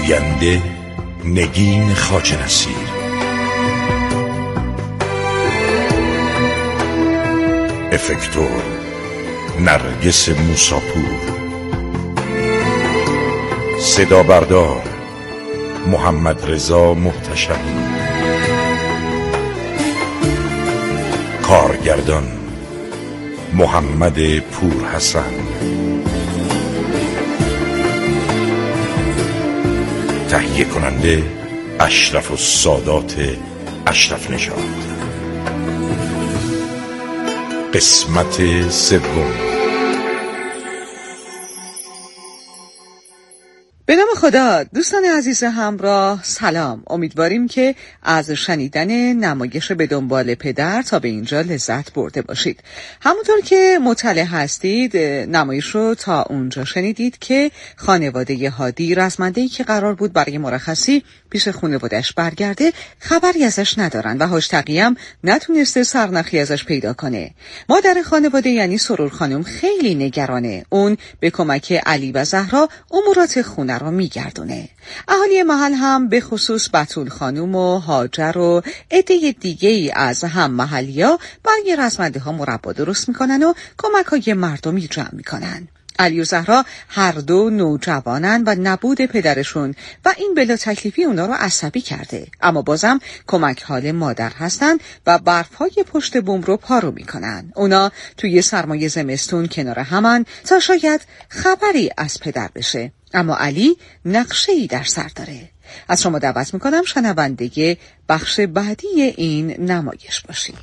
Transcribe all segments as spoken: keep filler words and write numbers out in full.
گوینده نگین خواجه نصیر، افکتور نرگس موساپور، صدا بردار محمد رضا محتشمی، کارگردان محمد پورحسن، تهیه کننده اشرف السادات اشرف نژاد. قسمت سوم. به نام خدا. دوستان عزیز همراه سلام، امیدواریم که از شنیدن نمایش به دنبال پدر تا به اینجا لذت برده باشید. همونطور که مطلع هستید نمایش رو تا اونجا شنیدید که خانواده هادی رزمنده‌ای که قرار بود برای مرخصی پیش خانواده‌اش برگرده خبری ازش ندارن و هاشتقی هم نتونسته سرنخی ازش پیدا کنه. مادر خانواده یعنی سرور خانم خیلی نگرانه. اون به کمک علی و زهرا امورات خونه رو میگردونه. اهالی محل هم به خصوص بتول خانم و هاجر و عده دیگه ای از هم محلیا برای رزمنده ها مربا درست میکنن و کمک های مردمی جمع میکنن. علی و زهرا هر دو نوجوانن و نبود پدرشون و این بلا تکلیفی اونا رو عصبی کرده، اما بازم کمک حال مادر هستن و برفای پشت بوم رو پارو میکنن. اونا توی سرمای زمستون کنار همن تا شاید خبری از پدر بشه، اما علی نقشه‌ای در سر داره. از شما دعوت میکنم شنونده بخش بعدی این نمایش باشید.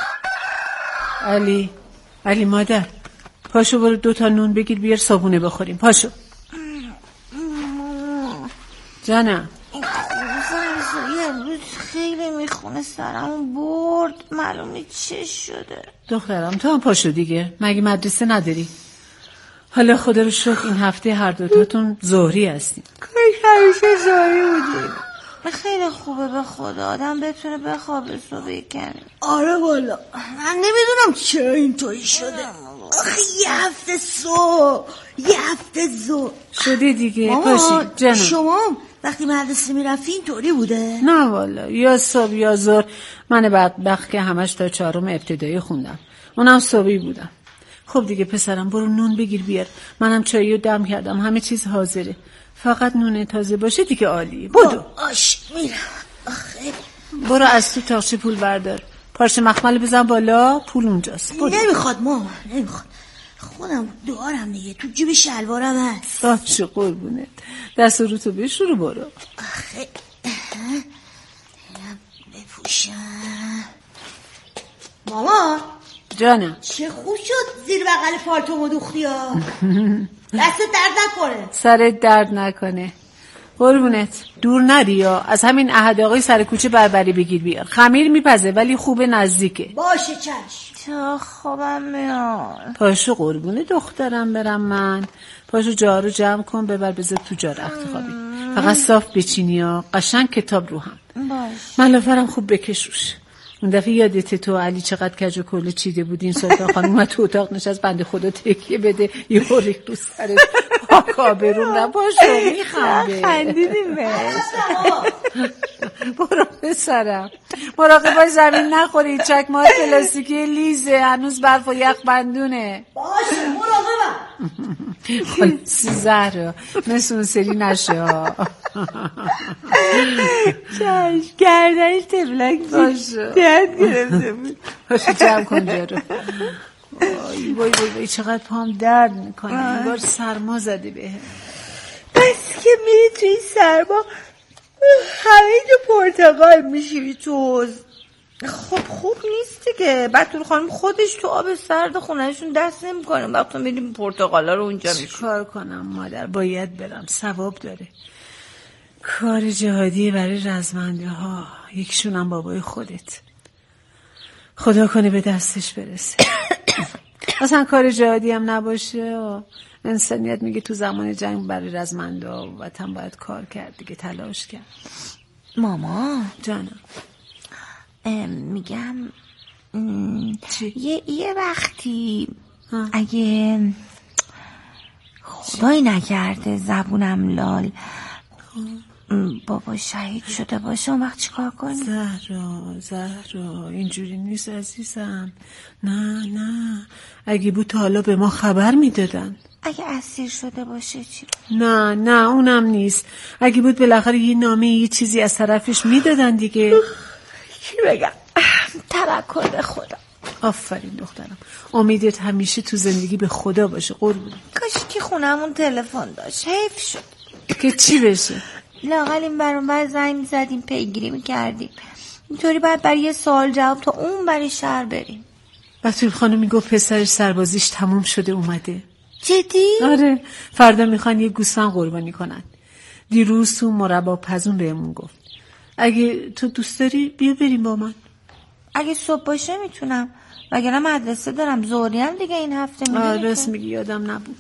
علی علی مادر، پاشو برو دو تا نون بگیر بیار صابونه بخوریم. پاشو جانم. امروز خیلی میخونه، سرم برد، معلومه چه شده. دخترم تو هم پاشو دیگه، مگه مدرسه نداری؟ حالا خدا رو شکر این هفته هر دوتاتون ظهری هستیم. کاش همیشه ظهری بودیم. خیلی خوبه به خدا آدم بتونه بخوابه صبح کنه. آره والا من نمیدونم چرا اینطوری شده. آخه یه هفته صبح یه هفته ظهر شده دیگه. پاشی جانم. شما وقتی مدرسه میرفتی اینطوری بوده؟ نه والا، یا صبح یا ظهر. من بدبخت که همش تا چهارم ابتدایی خوندم، اونم صبحی بودم. خب دیگه پسرم برو نون بگیر بیار، منم چاییو دم کردم، همه چیز حاضره، فقط نون تازه باشه دیگه عالی. بدو. آش میرم. آخه برو از تو تاقچه پول بردار، پارچه مخمل بزن بالا، پول اونجاست. بدو. نمیخواد مامان، نمیخواد، خودم دارم دیگه، تو جیب شلوارم هست. باشه قربونت، دست رو تو بشورو برو. آخه بپوشم. مامان جانم. چه خوب شد زیر بغل پالتومو دوختی ها. دست درد نکنه. سرت درد نکنه قربونت. دور نری یا از همین احد آقای سر کوچه بربری بگیر بیار، خمیر میپزه ولی خوبه، نزدیکه. باشه چشم. تا خوابم میاد. پاشو قربونه دخترم برم من. پاشو جا رو جمع کن ببر بذار تو جا رخت خوابی. فقط صاف بچینی ها، قشنگ کتاب رو هم. باش. ملافرم خوب بکش روش. اون دفعه یادته تو علی چقدر کج و کله چیده بودین، سلطان خانم اومد تو اتاق نشست بنده خدا تکیه بده یه ریخ رو سرت. آکابرون نباشو میخنده. خندیدیم بهش. برو پسرم مراقب باش زمین نخوری، چکمه پلاستیکی لیزه، هنوز برف و یخ بندونه. باشه مراقبم. خلاصی زهرا مثل اون سری نشه ها. چشم گردنش تبلک باشه درد گرفته بود. باشه جمع کن جارو. وای وای وای چقدر پام درد میکنه، انگار سرما زده به. بس که میری توی سرما همه جو پرتقال میشیوی تو حوض. خب خوب نیست که بتول خانم خودش تو آب سرد خونهشون دست نمیکنه، وقتی میریم پرتقالا رو اونجا میشیم. کار کنم مادر، باید برم، ثواب داره. کار جهادی برای رزمنده ها، یکیشون هم بابای خودت. خدا کنه به دستش برسه. اصلا کار جهادی هم نباشه، انسانیت میگه تو زمان جنگ برای رزمنده ها و وطن باید کار کرد دیگه، تلاش کرد. ماما جانم میگم یه یه وقتی ها. اگه خدایی نکرده زبونم لال بابا شهید شده باشه اون وقت چیکار کنی؟ زهرا زهرا اینجوری نیست عزیزم. نه نه اگه بود تا حالا به ما خبر میدادن. اگه اسیر شده باشه چی؟ نه نه اونم نیست. اگه بود بالاخره یه نامه یه چیزی از طرفش میدادن دیگه. چی بگم؟ توکل به خدا. آفرین دخترم. امیدت همیشه تو زندگی به خدا باشه قربون. کاش که خونمون تلفن داشت. حیف شد که چی بشه؟ لااقل این برون بر زنگ میزدیم پیگیری میکردیم. اینطوری باید برای یه سوال جواب تا اون برای شهر بریم. بطول خانم میگفت پسرش سربازیش تموم شده اومده. جدی؟ آره فردا میخوان یه گوسفند قربانی کنن. دیروز تو مربا پزون بهمون گفت اگه تو دوست داری بیا بریم با من. اگه صبح باشه میتونم وگرنه مدرسه دارم. ظهری هم دیگه این هفته میدونی. آه راست میگی یادم نبود.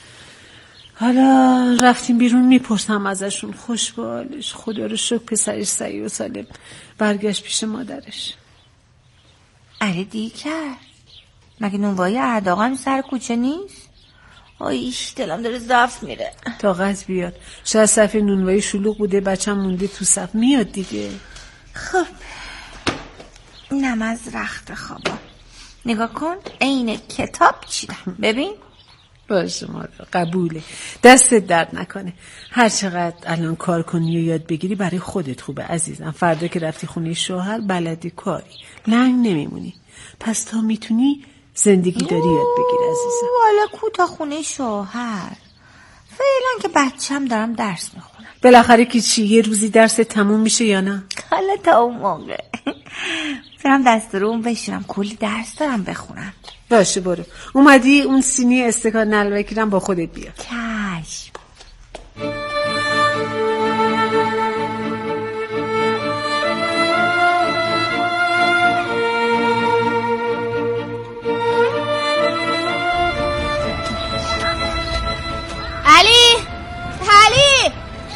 حالا رفتیم بیرون میپرسم ازشون خوشبالش. خدا رو شکر پسرش سعی و سالم برگشت پیش مادرش. اره دی کرد. مگه نونوایی ارداغم سر کوچه نیست؟ آیش دلم داره ضعف میره. طاقت بیاد. شاید صف نونوایی شلوغ بوده بچم مونده تو صف. میاد دیگه. خب اینم از رخت خوابم. نگاه کن عین کتاب چیدم. ببین باشه مادر قبوله. دستت درد نکنه. هر چقدر الان کار کنی و یاد بگیری برای خودت خوبه عزیزم. فردا که رفتی خونه شوهر بلدی کاری لنگ نمیمونی. پس تا میتونی زندگی داری یاد بگیر عزیزم. والا کو تا خونه شوهر. فعلا که بچم دارم درس میخونم. بالاخره که چی یه روزی درس تموم میشه یا نه؟ حالا تا اون موقع برم دست رو اون بشورم. کلی درس دارم بخونم. باشه برو. اومدی اون سینی استکان نلوکیرم با خودت بیا. کشم. علی علی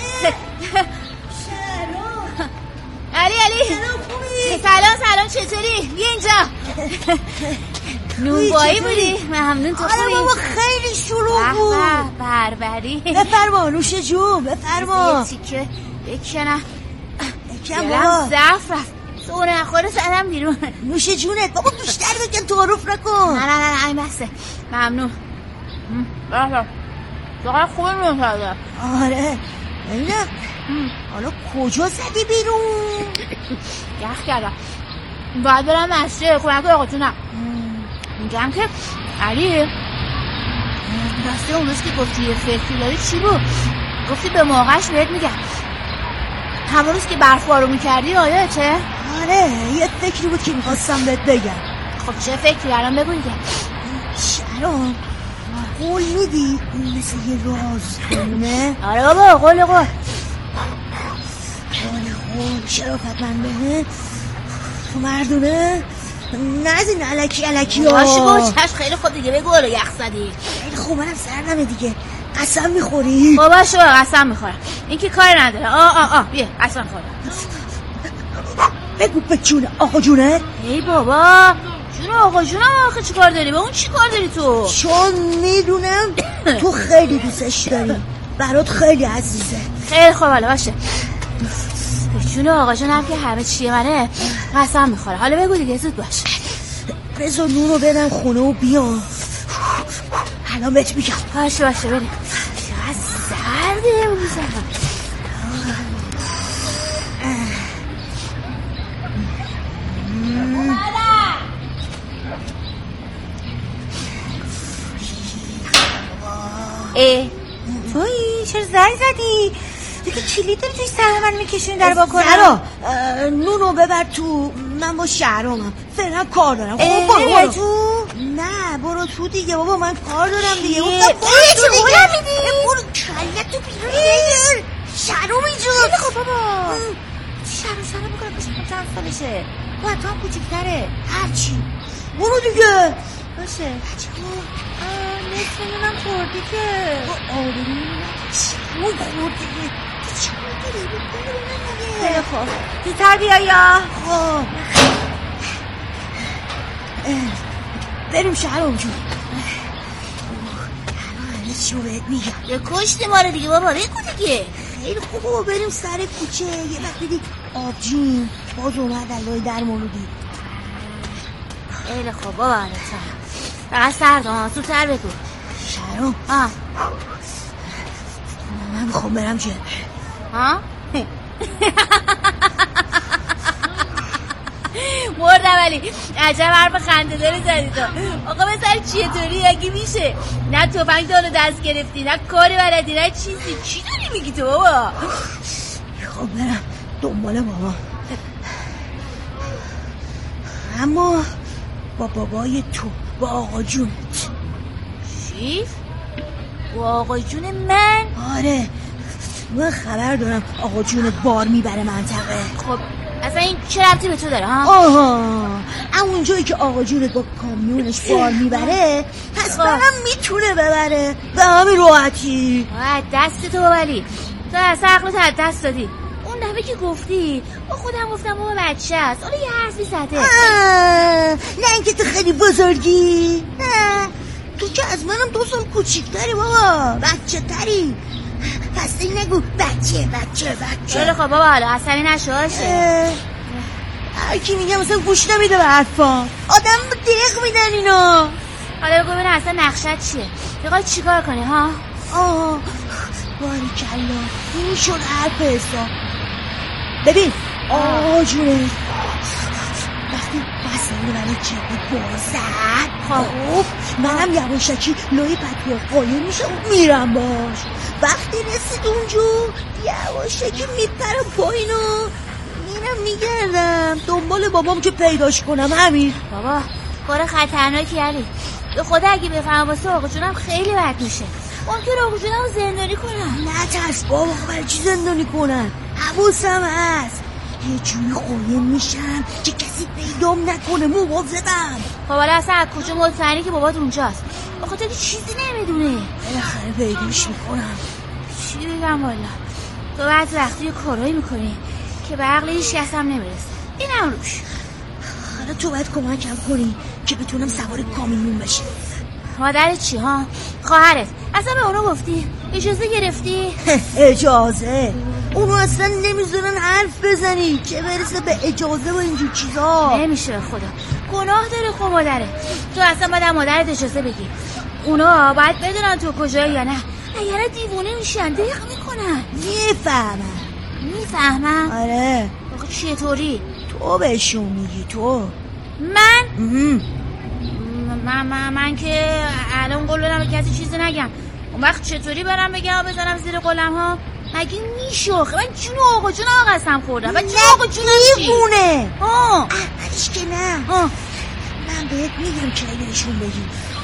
علی علی سلام سلام چطوری؟ بیا اینجا. نونوایی بودی؟ ممنون. تو خوبی؟ آره بابا خیلی شروع بود. بربری بفرما نوش جون بفرما. یه تیکه بکنم بکن بابا. ضعف رفت سونه نخوره سرم بیرون. نوش جونت بابا بیشتر بکن تعارف نکن. نه نه نه این بسته. ممنون. بله چقدر خوبه نون کرده. آره ببینم حالا کجا زدی بیرون؟ یخ کردم باید برم مسجد کمک آقا جونم. میگم که علی راسته اون روز که گفتی یه فکری داری چی بود؟ گفتی به موقعش بهت میگم. همون روز که برفا رو میکردی آیاته؟ آره یه فکری بود که میخواستم بهت بگم. خب چه فکری؟ الان بگو دیگه. شرام قول میدی مثل یه راز کنونه؟ آره بابا قول قول قول قول شرافت من بهه تو مردونه نه از این علکی علکی ها. باشی گوشش خیلی خوب دیگه بگو رو یخ زدی. خیلی خوب منم سردمه دیگه. قسم میخوری؟ بابا شو قسم میخورم. این که کار نداره. آه آه آه بیا قسم خورم. بگو به جون آقا جونه. ای بابا جون آقا جونم آخه چی کار داری؟ با اون چی کار داری تو؟ چون میدونم تو خیلی دوستش داری. برات خیلی عزیزه. خیلی خوب حالا باشه. جون آقا جونم که همه چیه منه قسم میخوره. حالا بگو دیگه زود باش. بذار نون رو بدم خونه و بیام الان بهت میگم. باشه باشه بریم. چقدر سرده اون زن. ای تویی چرا زنگ زدی؟ تو که کلید داری توی سر من میکشونی در با کنم. سرا نونو ببر تو. من با شهرامم فعلا کار دارم. خب برو برو تو. نه برو تو دیگه بابا من کار دارم دیگه. برو تو دیگه. برو کلت تو بیرون. شهرام اینجا. خب بابا شهرام شهرام بکنم باشم چند سالشه. با تو هم کوچیکتره. هرچی برو دیگه. باشه نصف نونم خوردی که. آروم شهرام خوردی چه داری بکنم. خیلی خوب زودتر بیا یا خب بریم شهرام جون. همه چی رو بهت میگم. یه کشتی ما رو دیگه بابا بگو دیگه. خیلی خوب بابا بریم سر کوچه. یه وقت دیدی آبجیم باز اومد علای در مولودی. خیلی خوب بابا حالتا فقط سردان زودتر بگو. شهرام آه من میخوام برم جبه. ها؟ مردم ولی عجب حرف خنده داری زدی تو. آقا بسر چیه طوری اگه میشه؟ نه توفنگ دارو دست گرفتی، نه کاری بلدی، نه چیزی. چی داری میگی تو بابا؟ میخوام برم دنبال بابا، اما با بابای تو، با آقا جونت. چی؟ با آقا جون من؟ آره من خبر دارم آقا جونت بار میبره منطقه. خب اصلا این چه ربطی به تو داره ها؟ آها اون جایی که آقا جونت با کامیونش بار میبره پس منم میتونه ببره به همین راحتی. دست تو ولی تو اصلا عقلت از دست دادی. اون دفعه که گفتی با خودم گفتم بابا بچه است، حالا یه حرفی زده. نه اینکه تو خیلی بزرگی، نه تو که از منم دو سال کوچیک‌تری بابا، بچه تری. پس این نگو بچه بچه بچه. خیلی خب بابا حالا عصبی نشوشه. هر کی میگه مثلا گوش نمیده به حرفا، آدم دق میدن اینا. حالا بگو ببینم اصلا نقشت چیه؟ میخوای چیکار کنی ها؟ آه باریکلا این شد حرف حساب. ببین آقا جونه وقتی بسیاری برای جبه بازد خب منم یواشکی لای پتوه قایم میشه و میرم باش. وقتی رسید اونجا یواشکی میپرم پایین و میرم میگردم دنبال بابام که پیداش کنم. همین بابا کار خطرناکی علی. به خدا اگه بفهم واسه آقا جونم خیلی بد میشه. ممکنه آقا جونم رو زندانی کنم. نه ترس بابا، برای چی زندانی کنن؟ حواسم هست یه جوری قایم میشم که کسی پیدام نکنه. مواظبم. خب حالا اصلا از کجا مطمئنی که بابات اونجاست؟ بخاطر که چیزی نمیدونه. بالاخره پیداش میکنم. چی بگم والا تو بعضی وقتی یه کارایی میکنی که به عقل هیچ کس هم نمیرسه. اینم روش. حالا تو باید کمکم کنی که بتونم سوار کامیون بشم. مادرت چی ها؟ خواهرت اصلا به اونا گفتی؟ اجازه گرفتی؟ اجازه؟ اونو اصلا نمیذارن حرف بزنی که برسه به اجازه و اینجور چیزا. نمیشه به خدا، گناه داره خب مادره. تو اصلا باید مادرت اجازه بگی. اونا باید بدونن تو کجایی یا نه. اگر دیوونه میشن دق میکنن. میفهمم. میفهمم؟ آره. آخه چطوری؟ تو بهشون میگی تو. من؟ من من من که الان قول بدم به کسی چیزی نگم. اون وقت چطوری برم بگم بزنم زیر قلم ها؟ مگه میشه؟ من جون آقا جون آقا قسم خوردم. من جون آقا جون چی؟ دیوونه. ها احمدش که نه. ها من بهت میگم که بهشون بگی.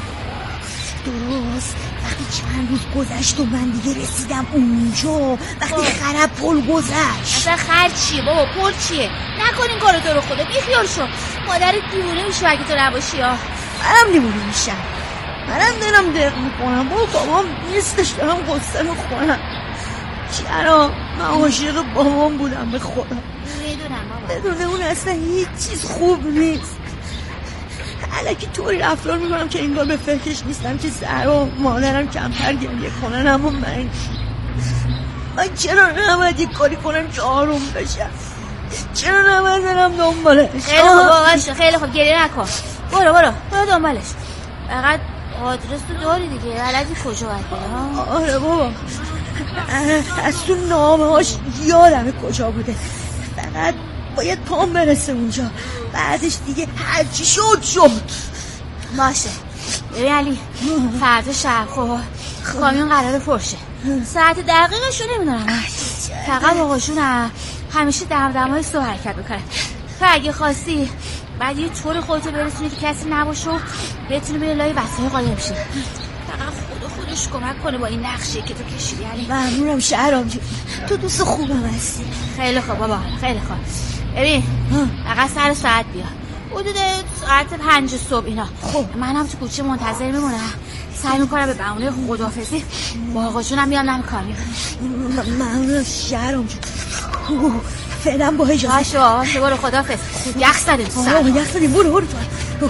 درست وقتی چند روز گذشت و من دیگه رسیدم اونجا، وقتی خراب پل گذشت. اصلا خر چیه بابا؟ پل چیه؟ نکنین کارو تو رو خدا، بی خیال شو. مادرت دیوونه میشه اگه تو نباشی. ها منم دیوونه میشم، منم دلم دق میکنم. بابا بابام نیستش، دارم قصه میخورم. چرا؟ من عاشق بابام بودم به خدا. میدونم بابا، بدون اون اصلا هیچ چیز خوب نیست. الکی طوری رفتار میکنم که انگار به فکرش نیستم که سر و مادرم کمتر گریه کنن. اما من من چرا نباید یک کاری کنم که آروم بشم؟ چرا نباید برم دنبالش؟ خیلی خوب باشه، خیلی خوب گریه نکن. برو برو برو دنبالش. فقط آدرس تو داری دیگه، بلدی کجا باید بری ها؟ آره بابا، از تو نامه هاش یادمه کجا بوده. فقط باید پام برسه اونجا، بعدش دیگه هرچی شد شد. باشه ببین علی، فردا شب خب کامیون قراره پرشه. ساعت دقیقش رو نمیدونم، فقط آقاشون همیشه دم دمای صبح حرکت میکنه. تو اگه خواستی بعد یه طور خودتو برسونی که کسی نباشه و بتونی بری لای وسایل قایم شی. فقط خدا خودش کمک کنه با این نقشه که تو کشیدی علی. ممنونم شهرام جون، تو دوست خوبم هستی. خیلی خوب بابا، خیلی خوب. ببین فقط سر ساعت بیا، حدود ساعت پنج صبح اینا. خب منم تو کوچه منتظر میمونم، سعی میکنم به بهونه خداحافظی با آقا جونم بیام نم کامیون. ممنونم شهرام جون، فعلا با اجازه. باشه باشه برو، خداحافظ. یخ زدیم تو سر. یخ زدیم، برو برو تو.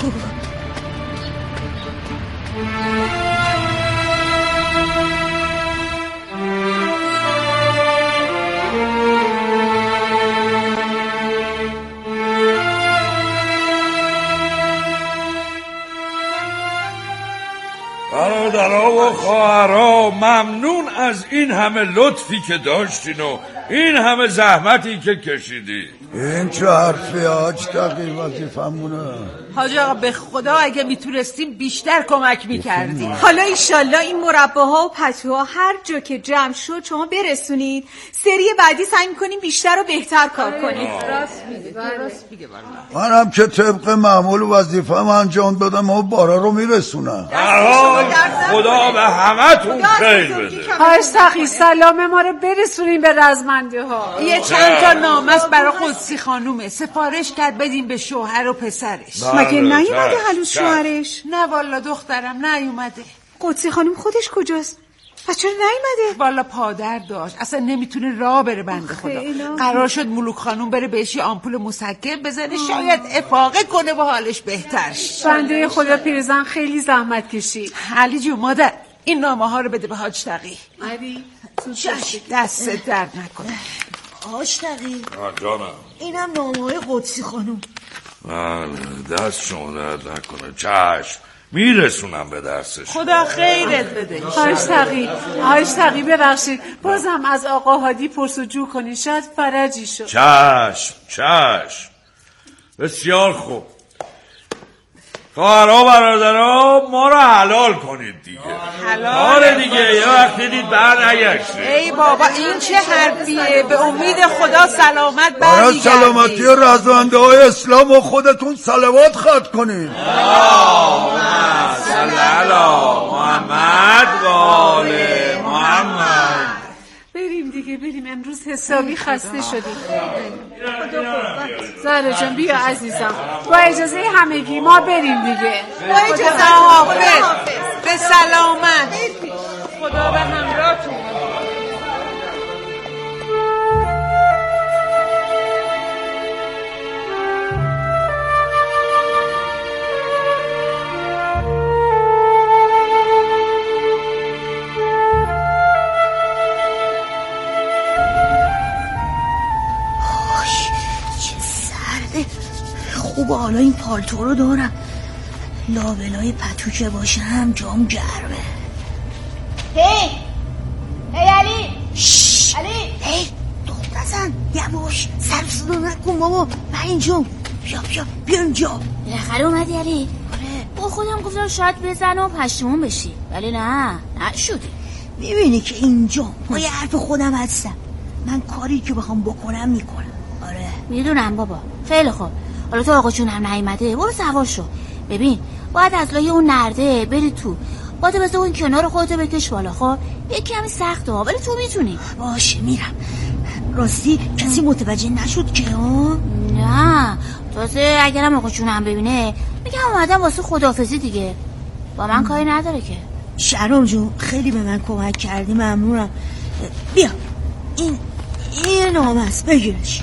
و خواهرها ممنون از این همه لطفی که داشتین و این همه زحمتی که کشیدی. این چه حرفی حاج تقی؟ وظیفمونه. حاج آقا به خدا اگه میتونستیم بیشتر کمک میکردیم. حالا ایشالله این مرباها و پتوها هر جا که جمع شد شما برسونید. سری بعدی سعی میکنیم بیشتر و بهتر کار کنیم. راست میگه راست میگه والله. منم که طبق معمول وظیفه‌ام انجام دادم و بارا رو میرسونم. در حال خدا به همتون خیر بده. حاج تقی سلام ما رو برسونیم به رزمنده ها. یه چند تا نامه است برای قدسی خانومه، سفارش کرد بدیم به شوهر و پسرش. مگه نیومده هنوز شوهرش؟ نه والا دخترم نیومده. قدسی خانوم خودش کجاست؟ پس چرا نیومده؟ والا پادر داشت، اصلا نمیتونه راه بره بنده خدا. قرار شد ملوک خانوم بره بهش آمپول مسکن بزنه، شاید افاقه کنه و حالش بهتر شه. بنده خدا پیرزن خیلی زحمت کشید. علی جون مادر این نامه ها رو بده به حاج تقی. علی دست درد نکنه. حاج تقی جانم، اینم نامه های قدسی خانوم. بله دست شما درد نکنه. چشم میرسونم به دستش. خدا خیرت بده. حاج تقی حاج تقی ببخشید بازم از آقا هادی پرسجو کنی، شاید فرجی شد. چشم چشم بسیار خوب. خواهرها برادرها ما رو حلال کنید دیگه. حلال دیگه یه وقت دیدید بر نگشته. ای بابا این چه حرفیه؟ به امید خدا سلامت برای برمیگردید. سلامتی رزمنده های اسلام و خودتون صلوات خط کنید. اللهم صل علی محمد و آل محمد. بریم دیگه بریم، امروز حسابی خسته شدیم. زهرا جان بیا عزیزم، با اجازه همگی ما بریم دیگه. با اجازه حافظ به سلامت. خدا به همراهتون. خوبه حالا این پالتو رو دارم، لابلای پتو که باشم جام گرمه. هی هی علی شش. علی هی دخت نزن، یواش سر صدا نکن بابا. من اینجام، بیا بیا بیا اینجا. بالاخره اومدی علی؟ آره با خودم گفتم شاید بزن و پشیمون بشی، ولی نه نشدی. میبینی که اینجا با یه حرف خودم هستم. من کاری که بخوام بکنم میکنم. آره میدونم بابا. خیلی خوب، حالا تو آقا جون هم نیومده برو سوار شو. ببین باید از لای اون نرده بری تو، باید بذار اون کنار خودتو بکش بالا. خب یه کمی سخته ها ولی تو میتونی. باشه میرم. راستی کسی متوجه نشد که ها؟ نه تازه اگرم آقا جون هم ببینه میگم اومدم واسه خداحافظی دیگه، با من کاری نداره که. شهرام جون خیلی به من کمک کردی، ممنونم. بیا این این نامه است، بگیرش.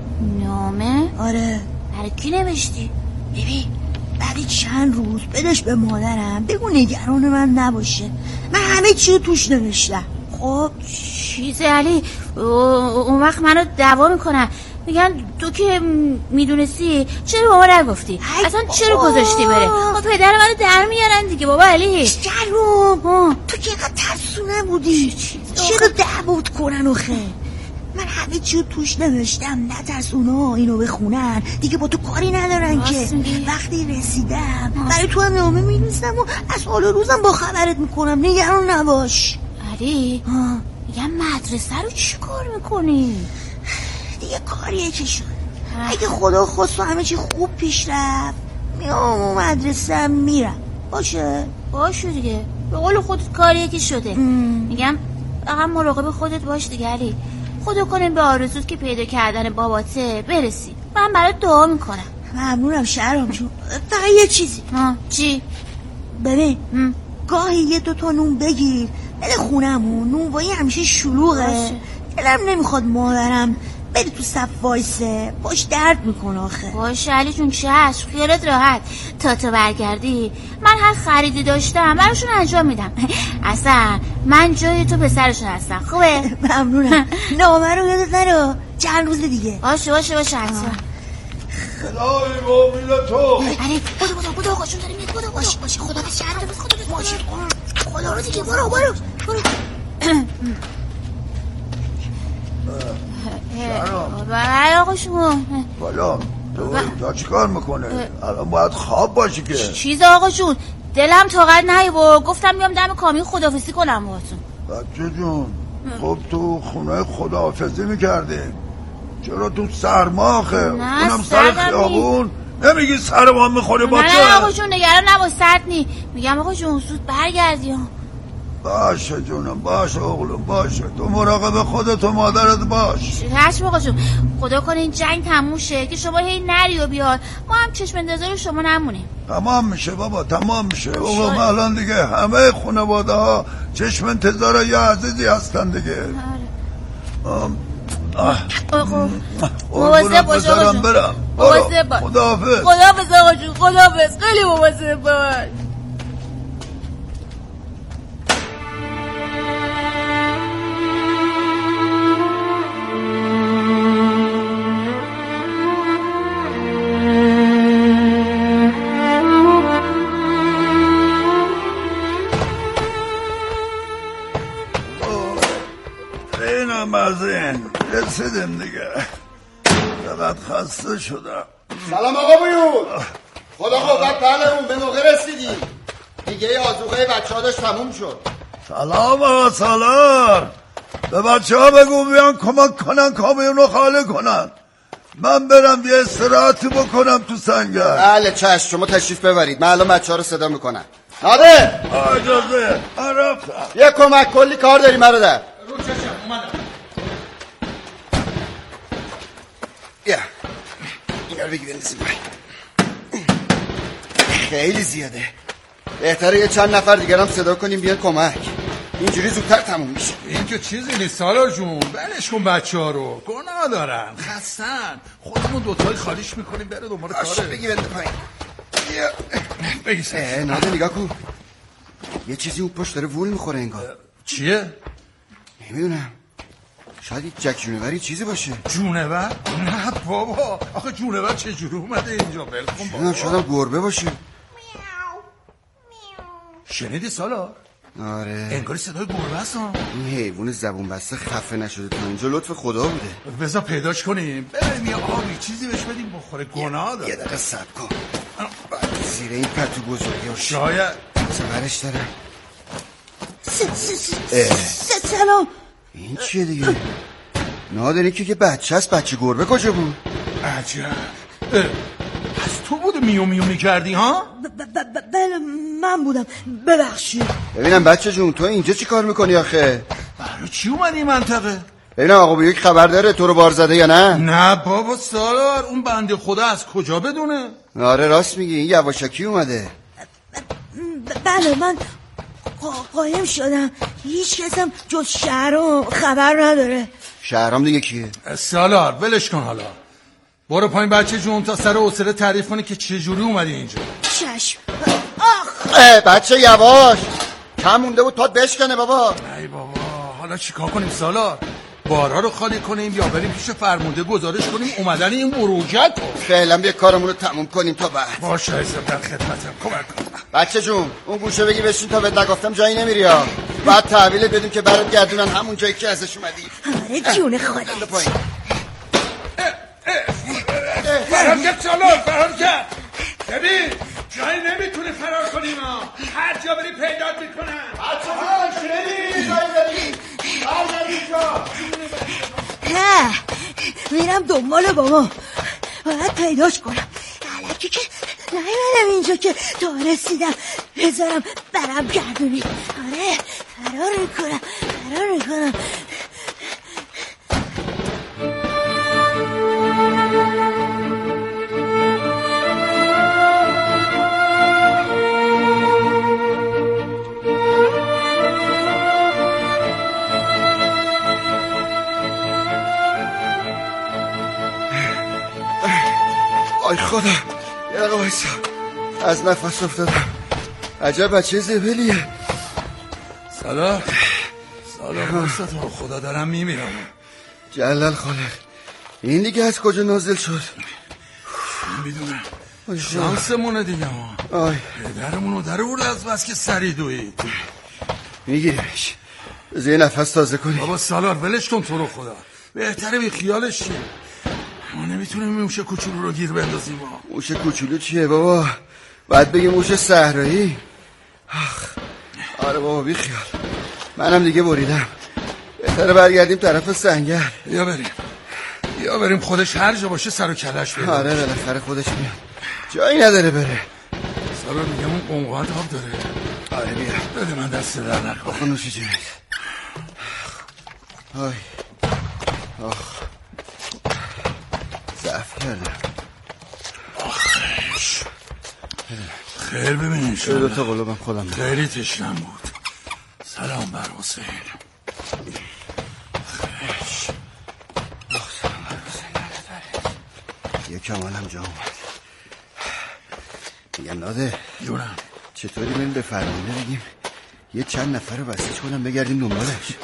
نامه؟ آره. برای کی نوشتی؟ ببین بعد چند روز بدش به مادرم، بگو نگران من نباشه، من همه چی رو توش نوشتم. خب چیزه علی اون وقت منو دعوا میکنن، میگن تو که میدونستی چرا بابا نگفتی، اصلا چرا گذاشتی بره. خب پدر منو در میارن دیگه بابا علی. جروم تو که اینقدر ترسو نبودی، چرا دعوت کنن آخه؟ من همه چیو توش نوشتم، نترس اونا اینو بخونن دیگه، با تو کاری ندارن که. وقتی رسیدم برای تو هم نامه می‌نویسم و از حال روزم با خبرت میکنم، نگران نباش. علی میگم مدرسه رو چی کار میکنی؟ دیگه کاریه که شد، اگه خدا خواست و همه چی خوب پیش رفت میام و مدرسه میرم. باشه باشه دیگه، به قول خودت کاریه که شده. میگم فقط مراقب خودت باش دیگه علی. خدا کنه به آرزوت که پیدا کردن باباته برسی. من برات دعا میکنم. ممنونم شهرام جون. فقط یه چیزی. ها چی؟ ببین گاهی یه دوتا نون بگیر بده خونمون، نونوایی همیشه شلوغه، دلم نمیخواد مادرم بری تو صف وایسه، باش درد میکنه آخه. باشه علی جون چشم، خیالت راحت. تا تو برگردی من هر خریدی داشتم براشون انجام میدم. اصلا من جای تو پسرشون هستم. خوبه؟ ممنونم. نامه رو یادت نرو، چند روز دیگه. باشه باشه باشه حتما. خدای مومین تو. علی بودو بودو بودو آقاشون داره میاد. بودو باشی باشی خدا بس شهر بس خدا بس باشی خدا رو دیگه. برو برو برو. بله آقاشون. بالا تو اینجا چی کار میکنه؟ الان باید خواب باشی که. چیز آقاشون دلم طاقت نمیاره گفتم بیام دم کامیون خداحافظی کنم باهاتون. بچه جون خب تو خونه خداحافظی میکردی، چرا تو سرماخه؟ اونم سر خیابون. نمیگی سر ما میخوره با تو؟ نه آقا جون نگران نباش سرد نی. میگم آقا جون زود برگردی. باشه جونم باشه اغلوم باشه. تو مراقب خودت و مادرت باش. چشم آقا جون. خدا کنه این جنگ تموم شه که شما هی نری و بیاد ما هم چشم انتظار شما نمونیم. تمام میشه بابا تمام میشه. اغلوم الان دیگه همه خانواده ها چشم انتظار یه عزیزی هستن دیگه. آقا مواظب باش آقا جون. برم مواظب باش. خداحافظ. خداحافظ آقا جون. خداحافظ. خیلی مواظب باش. اینم از این رسیدیم دیگه. فقط خسته شدم. سلام آقا بیون. خدا قوت پهلمون به موقع رسیدیم. دیگه آذوقه بچه ها داشت تموم شد. سلام آقا سالار. به بچه ها بگو بیان کمک کنن کامیون رو خالی کنن. من برم یه استراحتی بکنم تو سنگر. بله چشم شما تشریف ببرید. من الان بچه ها رو صدا میکنم. ناده اجازه من رفتم. یه کمک کلی کار داری مرادر. رو چشم اومدم. یا اینا رو بگی بندازیم خیلی زیاده. بهتره یه چند نفر دیگر هم صدا کنیم بیان کمک. اینجوری زودتر تموم میشه. این که چیزی نیست سالار جون. بلش کن بچه ها رو. گناه دارن خستن. خودمون دوتایی خالیش میکنیم بره دنبال کاره. بگی بنده پایین. بگی سر ناده نگاه کن. یه چیزی اون پشت داره وول میخوره انگار. چیه؟ نمیدونم. شاید یک جک جونوری چیزی باشه. جونور؟ نه بابا آخه جونور چجوری اومده اینجا؟ ول کن بابا. شاید هم گربه باشه. شنیدی سالار؟ آره انگاری صدای گربه است. این حیوان زبون بسته خفه نشده تا اینجا لطف خدا بوده. بذار پیداش کنیم بریم یه آبی چیزی بهش بدیم بخوره. گناه داره. یه دقیقه صبر کن. زیر این پتو بزرگی ها شاید سبرش دارم. سلام. این چیه دیگه؟ نادری که که بچه هست. بچه گربه کجا بود؟ عجب. از تو بود میو میو میکردی ها؟ بله من بودم ببخشید. ببینم بچه جون تو اینجا چی کار میکنی آخه؟ برای چی اومدی این منطقه؟ ببینم آقا بیوک خبر داره تو رو بار زده یا نه؟ نه بابا سالار اون بنده خدا از کجا بدونه؟ آره راست میگی این یواشکی اومده. بله من قایم شدم. هیچ کسم جز شهرام خبر نداره. شهرام دیگه کیه؟ سالار ولش کن حالا. برو پایین بچه جون تا سر حوصله تعریف کنی که چه جوری اومدی اینجا. چشم. آخ بچه یواش. کم مونده بود پات بشکنه بابا. ای بابا حالا چیکار کنیم سالار؟ بارها رو خالی کنیم یا بریم پیش فرمونده گزارش کنیم اومدن این مروجت رو؟ فعلا بیا کارمون رو تموم کنیم تا بعد. باشه عزیزم در خدمتم. کمک کن بچه جون اون گوشه بگی بشین تا بهت نگفتم جایی نمیری ها. بعد تحویلت بدیم که برات گردونن همون جایی که ازش اومدی. آره جون خودت. فرار کرد سالار فرار کرد. ببین جایی نمیتونی فرار کنیم ها. هر جا بری پیدات میکنن. بچه ها شنیدی جایی بری برگردی جا. نه میرم دنبال بابا. باید پیداش کنم. الکی که نیومدم اینجا که تا رسیدم بذارم برم گردونی. آره فرار میکنم فرار میکنم. آی خدا یه دقیقه بایستا از نفس افتادم. عجب بچه زبلیه. سالار سالار بایستا تو خدا دارم میمیرم. جلال خالق این دیگه از کجا نازل شد؟ میدونم شانسمونه دیگه ما. پدرمونو در اول از بس که سری دوید. میگیریمش. بذار یه نفس تازه کنی. بابا سالار ولش کن تو رو خدا. بهتره بی خیالش چیه. ما نمیتونیم موش کوچولو رو گیر بندازیم. موش کوچولو چیه بابا؟ باید بگی موش صحرایی. آره بابا بی خیال. منم دیگه بریدم. بهتره برگردیم طرف سنگر. یا بریم یا بریم خودش هر جا باشه سر و کلش بریم. آره بالاخره خودش میاد. جایی نداره بره. سالار میگم اون قنقات آب داره. آره بیا بده من دست در نکن. آخه نوشی جونید. آی آخ ضعف کردم. آخش خیر ببینین شما دو تا قلوبم خودم خیلی تشنم بود. سلام بر حسین. خیش آخ سلام بر حسین. یکم حالم جا اومد. میگم ناده جونم چطوری بریم به فرمانده بگیم یه چند نفر رو بسیج کنم بگردیم دنبالش.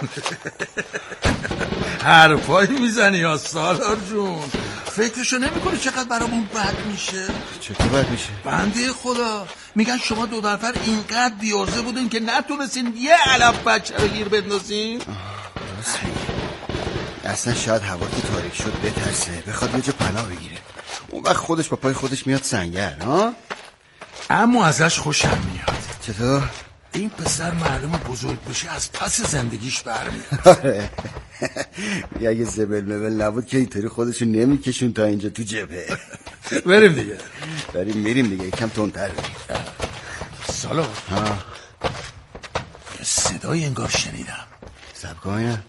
حرفایی میزنی یا سالار جون؟ فکرشو نمی کنی چقدر برامون بد میشه؟ چطور بد میشه؟ بنده خدا میگن شما دو نفر اینقدر بیارزه بودین که نتونستین یه علف بچه رو گیر بندازین؟ راست میگی. اصلا شاید هوا که تاریک شد بترسه بخواد یه جا پناه بگیره. اون وقت خودش با پای خودش میاد سنگر. ها؟ اما ازش خوشم میاد. چطور؟ این پسر معلومه بزرگ بشه از پس زندگیش برمیاد. آره اگه زبل مبل نبود که اینطوری خودشو نمیکشون تا اینجا تو جبهه. بریم دیگه. بریم میریم دیگه. یکم تندتر بریم. سالار ها یه صدای انگار شنیدم. سب کن اینم.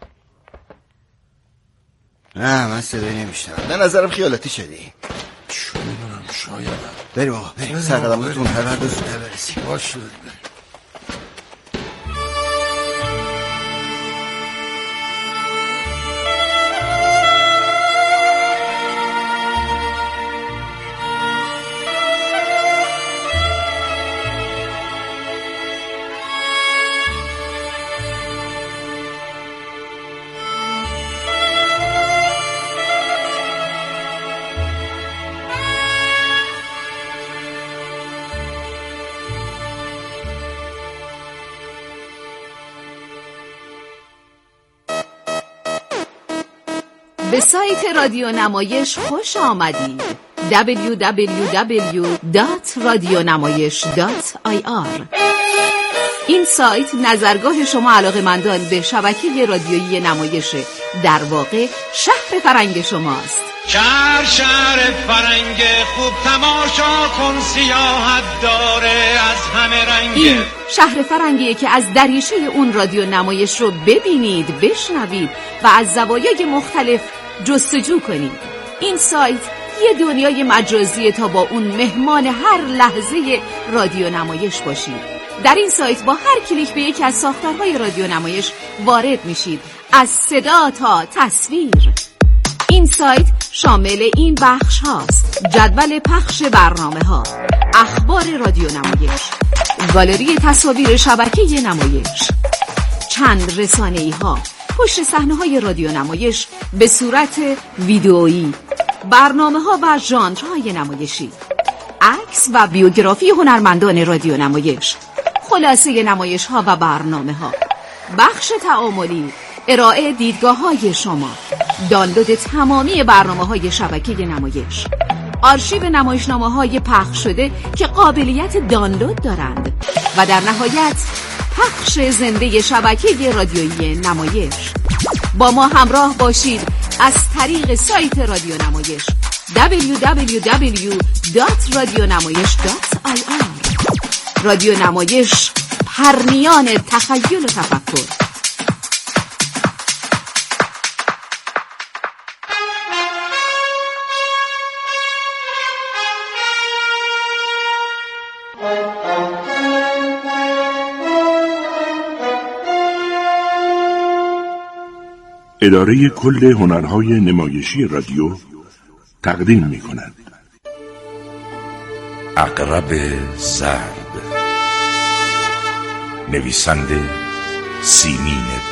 نه من صدای نمیشنم. به نظرم خیالاتی شدی. چه میدونم شاید. بریم آقا بریم. سرقدم رو تندتر برد و زودتر برسیم. باشه بریم. به سایت رادیو نمایش خوش آمدید. دبلیو دبلیو دبلیو دات رادیونمایش دات آی آر. این سایت نظرگاه شما علاقه‌مندان به شبکه رادیویی نمایش در واقع شهر فرنگ شماست. شهر شهر فرنگ خوب تماشا کن سیاحت داره از همه رنگ. این شهر فرنگیه که از دریچه اون رادیو نمایش رو ببینید، بشنوید و از زوایای مختلف جستجو کنید. این سایت یه دنیای مجازیه تا با اون مهمان هر لحظه رادیو نمایش باشید. در این سایت با هر کلیک به یکی از ساختارهای رادیو نمایش وارد میشید، از صدا تا تصویر. این سایت شامل این بخش هاست: جدول پخش برنامه ها، اخبار رادیو نمایش، گالری تصاویر شبکه نمایش، چند رسانه‌ای ها، پشت صحنه های رادیو نمایش به صورت ویدئویی، برنامه ها و ژانرهای نمایشی، عکس و بیوگرافی هنرمندان رادیو نمایش، خلاصه نمایش ها و برنامه ها، بخش تعاملی، ارائه دیدگاه های شما، دانلود تمامی برنامه های شبکه نمایش، آرشیو نمایشنامه های پخش شده که قابلیت دانلود دارند و در نهایت پخش زنده شبکه رادیویی نمایش. با ما همراه باشید از طریق سایت رادیو نمایش دبلیو دبلیو دبلیو دات رادیونمایش دات آی آر. رادیو نمایش، پرنیان تخیل و تفکر. اداره کل هنرهای نمایشی رادیو تقدیم می کند عقرب زرد، نویسنده سیمین